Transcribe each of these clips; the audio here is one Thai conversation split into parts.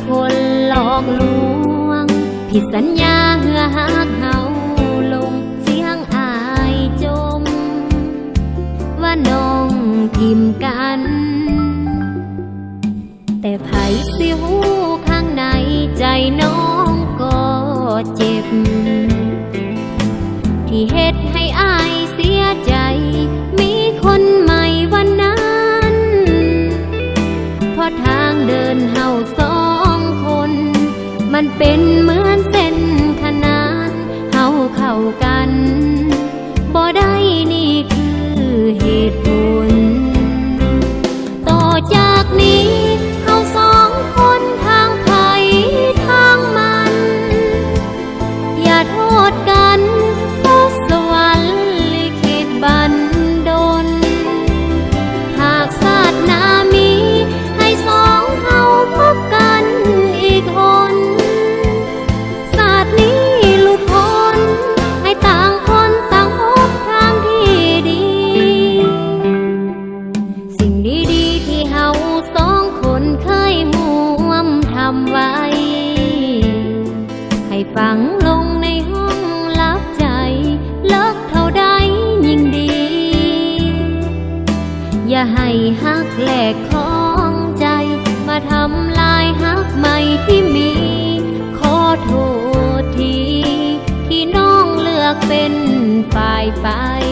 คนหลอกลวงผิดสัญญาเหือหักเฮาลงเสียงอายจมว่าน้องทิมกันแต่ไผสิหูข้างในใจน้องก็เจ็บที่เฮ็ดให้อายเสียใจมีคนใหม่วันนั้นเพราะทางเดินเฮาสองคนมันเป็นเหมือนเส้นขนานเฮาเข้ากันบ่ได้นี่คือเหตุผลต่อจากนี้เฮาสองคนทางไผทางมันอย่าโทษกันเพราะสวรรค์ลิขิตบันดลหากชาติหน้ามีให้สองเฮาพบกันอีกคนชาตินี้หลุดพ้นให้ต่างคนต่างพบทางที่ดีสิ่งดีๆที่เฮาสองคนเคยร่วมทำไว้ให้ฝังลงในห้องลับใจเลิกเท่าใดยิ่งดีอย่าให้ฮักแหลกของใจมาทำลายฮักใหม่ที่มีขอโทษทีที่น้องเลือกเป็นฝ่ายไป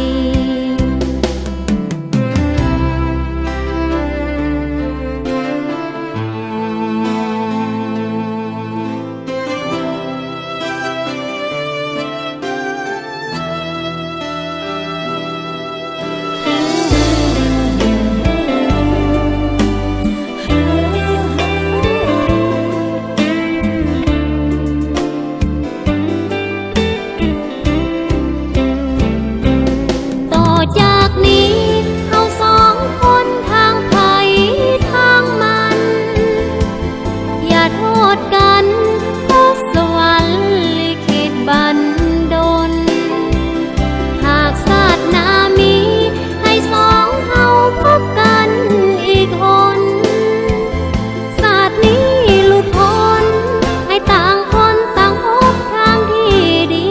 จากนี้เฮาสองคนทางไผทางมันอย่าโทษกันเพราะสวรรค์ลิขิตบันดลหากชาติหน้ามีให้สองเฮาพบกันอีกคนชาตินี้หลุดพ้นให้ต่างคนต่างพบทางที่ดี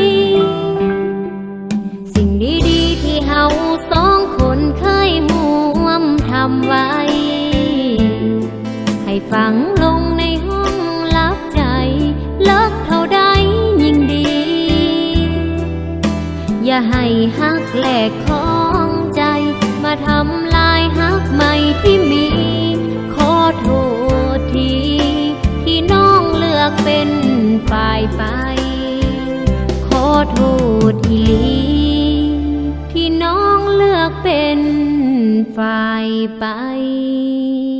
สิ่งดีๆที่เฮาสองคนเคยร่วมทำไว้ให้ฝังลงในห้องลับใจเลิกเท่าใดยิ่งดีอย่าให้ฮักแหลกของใจมาทำลายฮักใหม่ที่มีขอโทษทีที่น้องเลือกเป็นฝ่ายไปขอโทษทีที่น้องเลือกเป็นฝ่ายไป